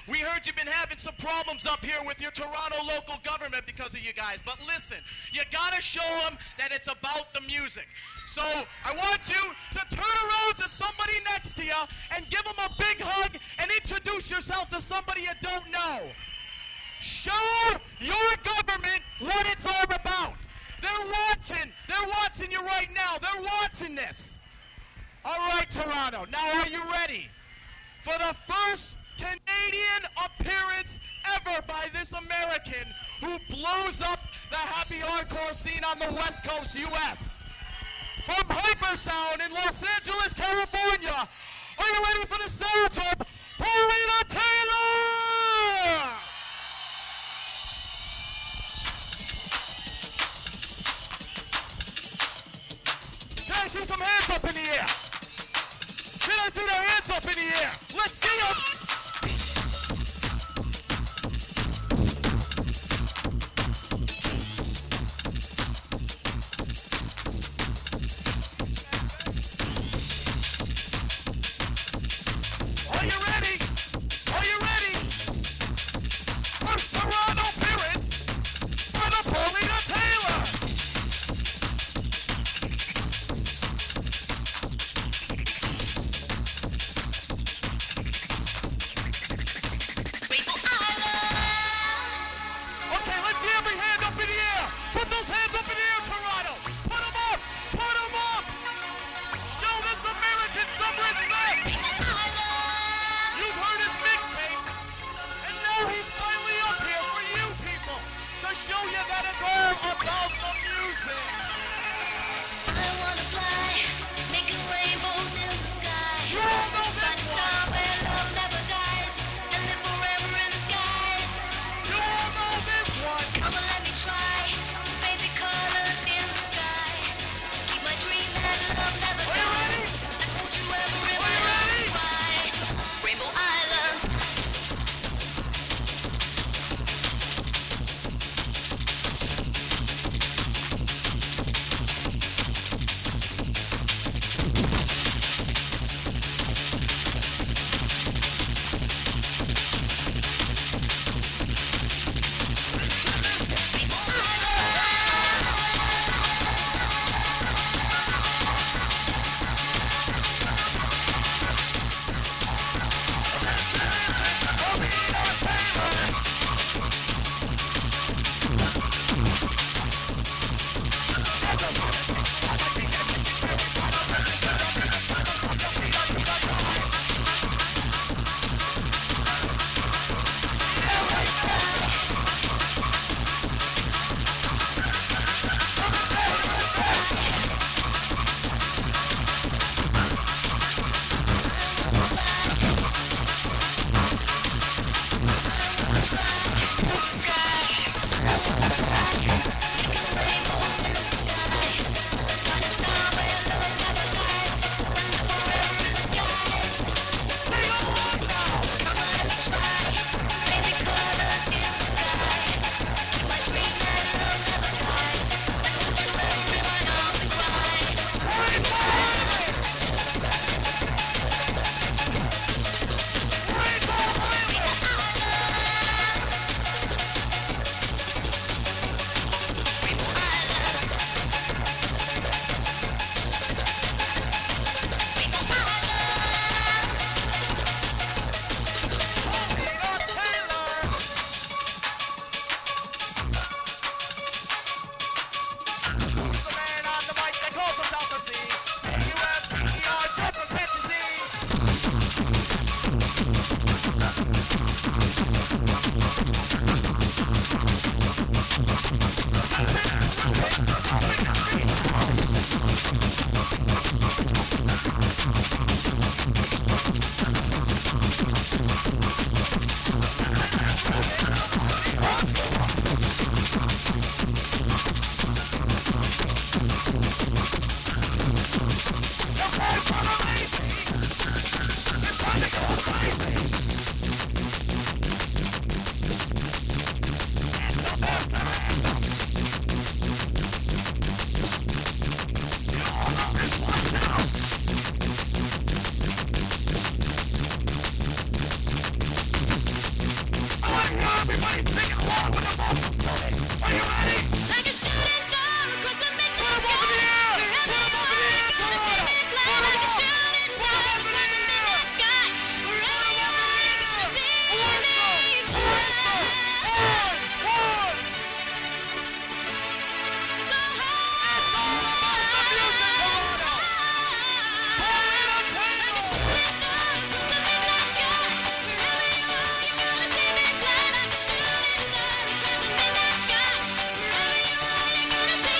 We heard you've been having some problems up here with your Toronto local government because of you guys. But listen, you gotta show them that it's about the music. So I want you to turn around to somebody next to you and give them a big hug and introduce yourself to somebody you don't know. Show your government what it's all about. They're watching you right now. They're watching this. All right, Toronto, now are you ready for the first Canadian appearance ever by this American who blows up the happy hardcore scene on the West Coast, U.S.? From Hypersound in Los Angeles, California, are you ready for the sound of Paulina Taylor? Can I see some hands up in the air? Can I see their hands up in the air? Let's see them. Are you ready? Are you ready? First Toronto appearance for the Paulina Taylor. Okay, let's see every hand up in the air. Put those hands up in the air, Toronto. Put them up. Put them up. Show this American some respect. You've heard his mixtapes, and now he's finally up here for you people to show you that it's all about the music. I wanna fly, making rainbows in the sky. You all know Find a this star one. where love never dies, and live forever in the sky. You all know this one. Come on, let me try, paint the colors in the sky. Keep my dream that love never Are you ready? dies. And won't you ever Are you realize ready? why? Rainbow Islands. shooting star across the midnight sky. Wherever you are, you're gonna see me fly like a shooting star across the midnight sky. Wherever you are, you're gonna see me fly. So high, like a shooting star across the midnight sky. Wherever you are, you're gonna see me fly like a shooting star across the midnight sky. Wherever you are, you're gonna see me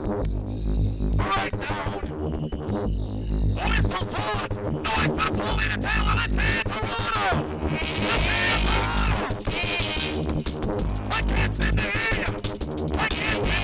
Right down. Whistle forward. Noise for pulling the tail on its head, Toronto. I can't seem to hear you. I can't seem to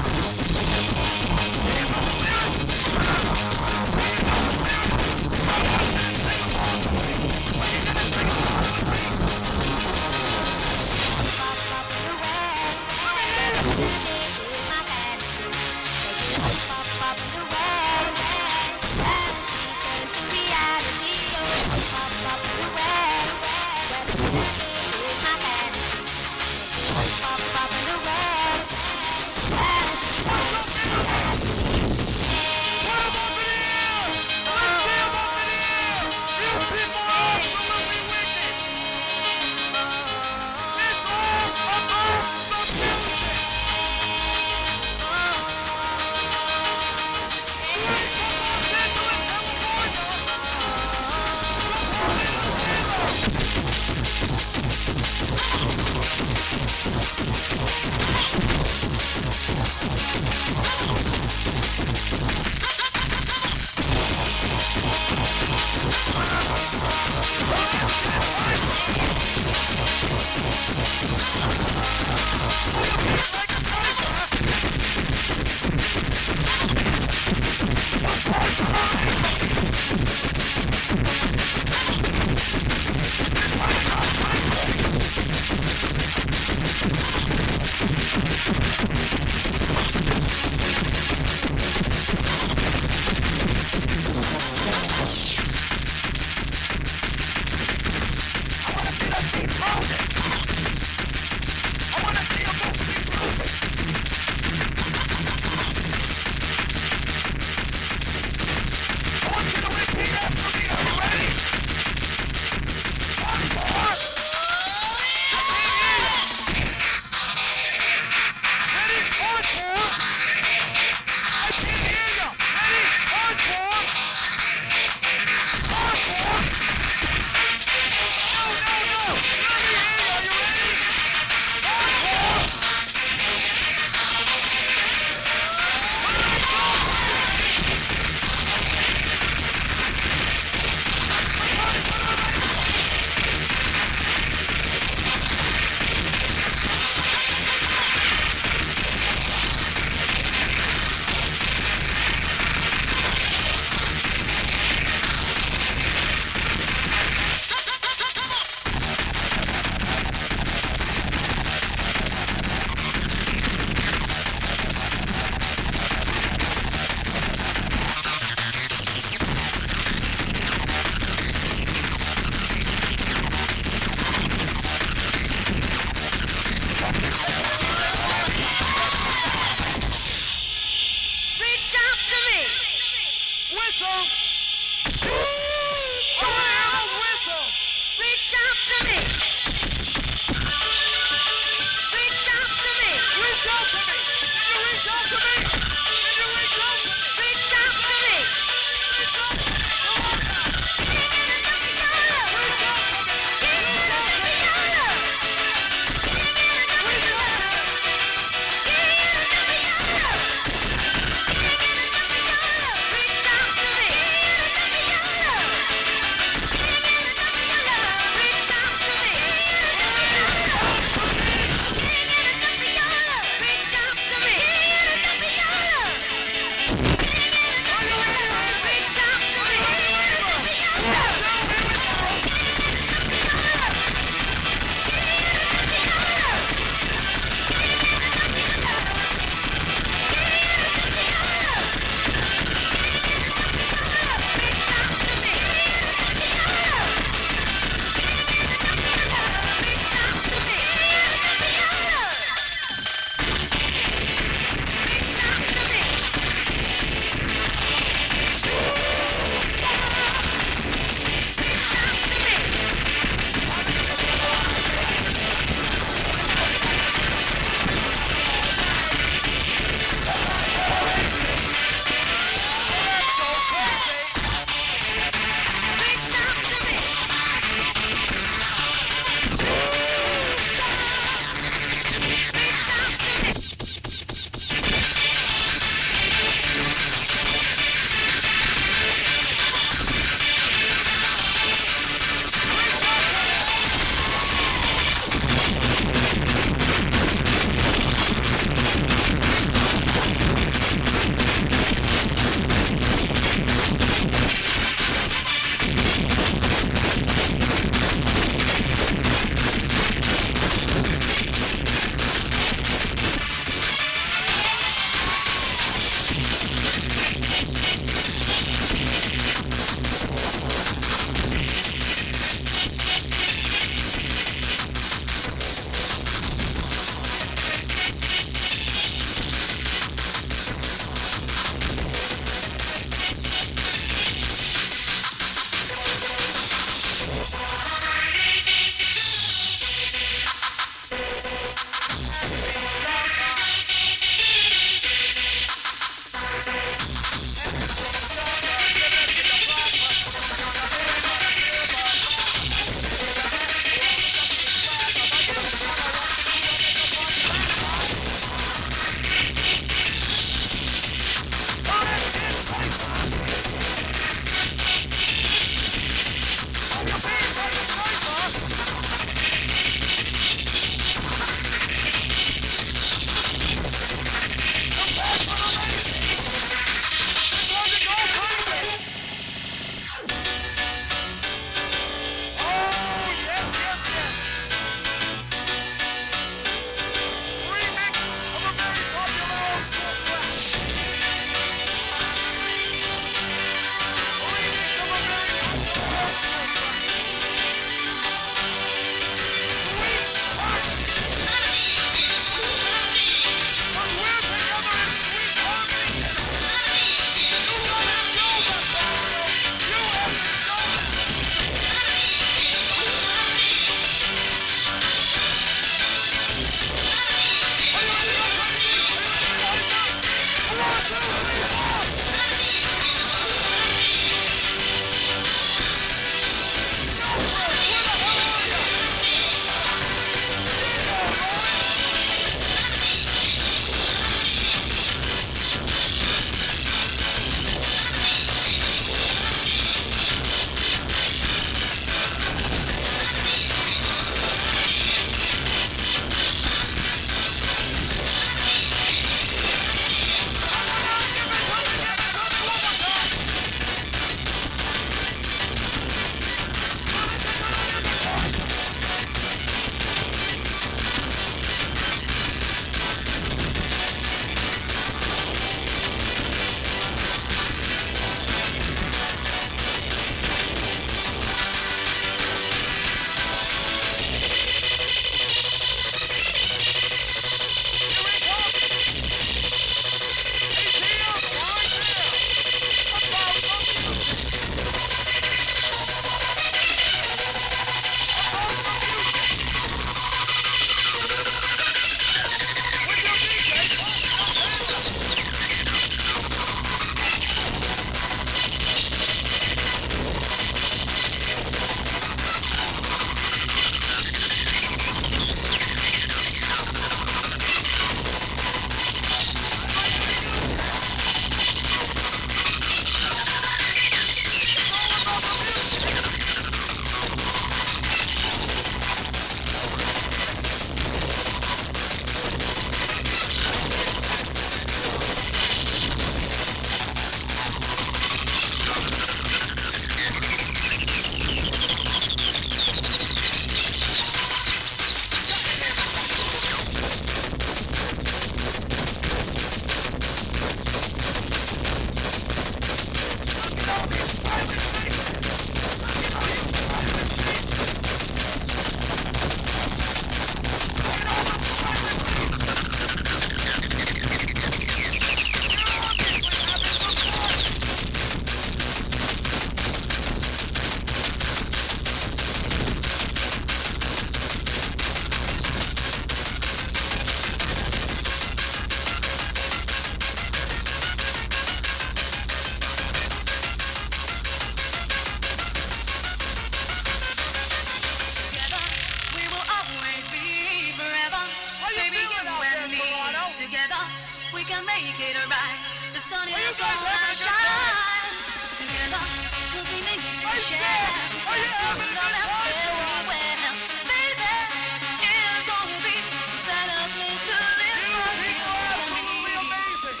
can make it right. The sun is gonna shine together, 'cause we need to share. Cause we're so love everywhere. Baby, it's gonna be a better place to live for you. Absolutely amazing.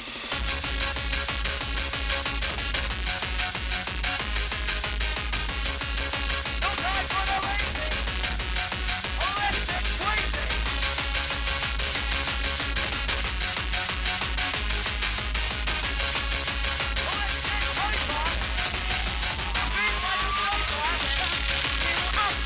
No time for the lazy. Oh, let's get crazy. Oh, let's get crazy. Beat like a drum clap.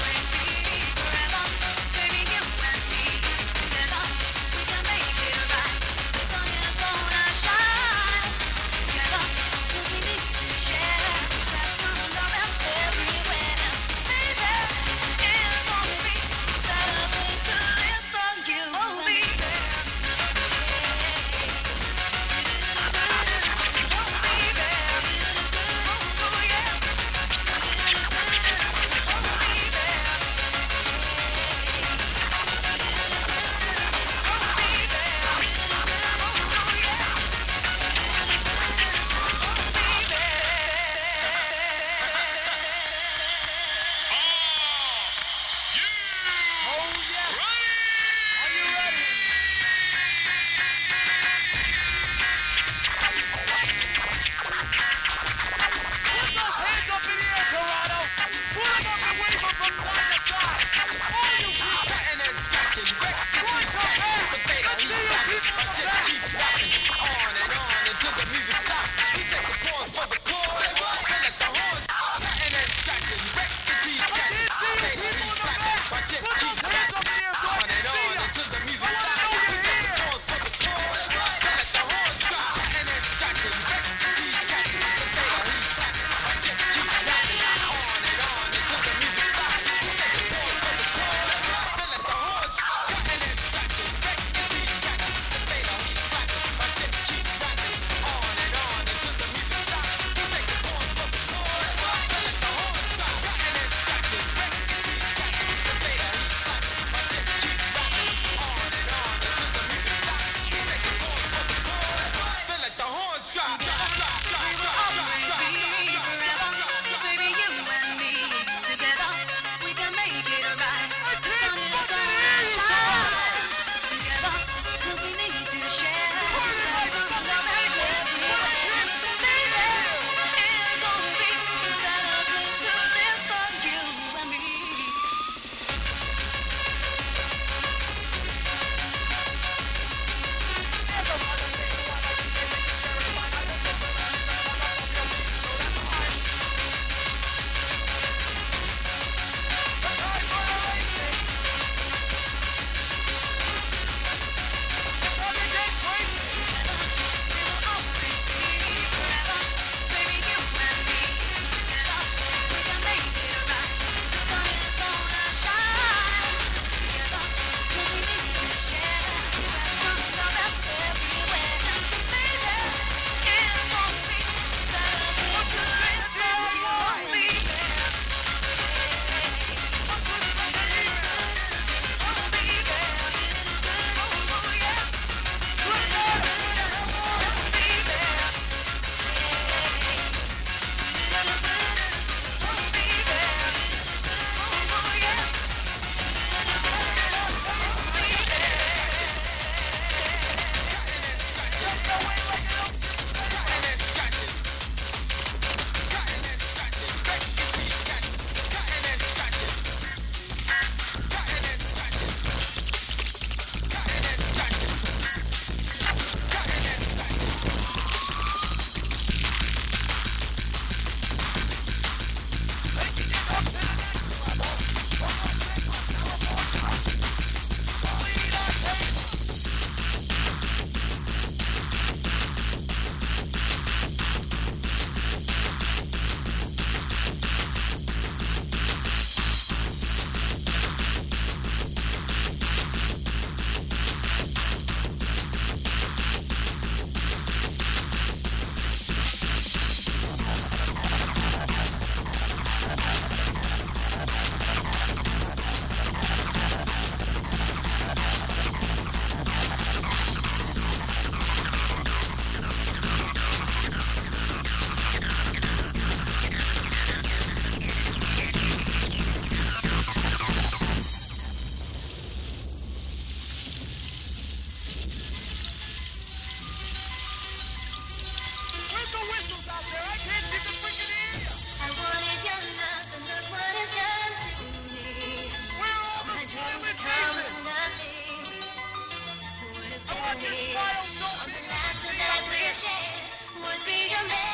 be a man.